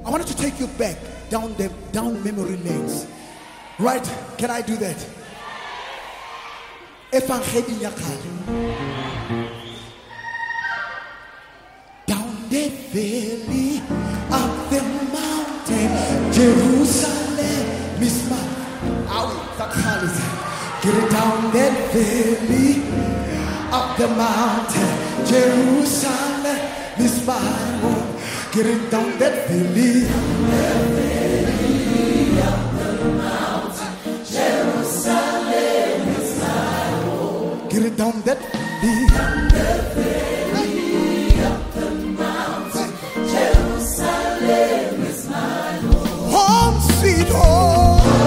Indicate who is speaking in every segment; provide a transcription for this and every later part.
Speaker 1: I wanted to take you back down memory lanes. Right? Can I do that? Evangeli ya kgale. Down the valley, up the mountain, Jerusalem is mine. Get it down that valley, up the mountain, Jerusalem is my home. Get it down that valley, up the mountain, Jerusalem is my home. Get it down that valley, up the mountain, Jerusalem is my home. Home sweet home.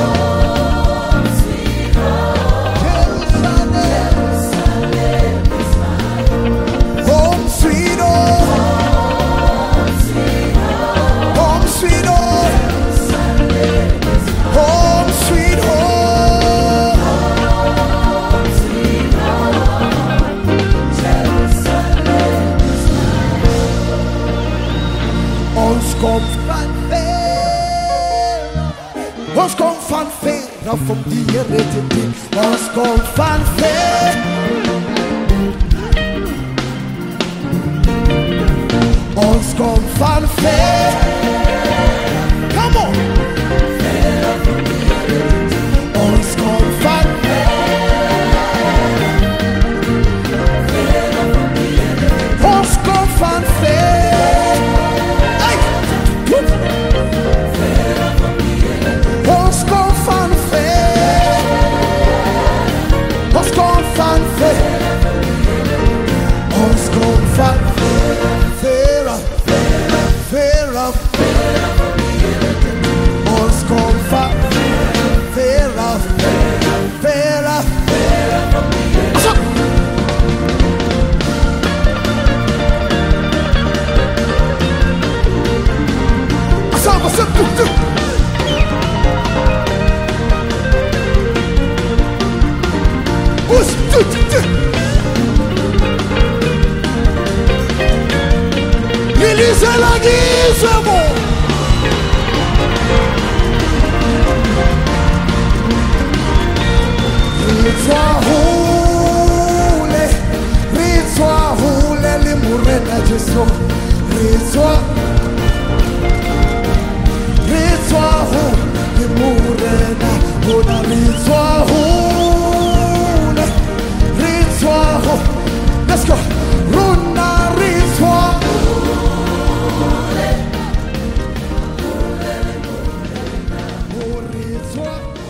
Speaker 1: Ons kom van ver af om die Here te dien. Ons kom van ver. Ons kom van ver. Come on. Ons kom van ver. Ons kom van ver. Hey. Ons kom van ver. Ons kom van ver. Ons kom van ver af. Ver af. Ons kom van ver af. Ver af. What's up? Lisa la guisamo. Rizwahule le murena Jesu. Rizwahule le murena. Ona rizwahule. Let's go. Runa rizwahule.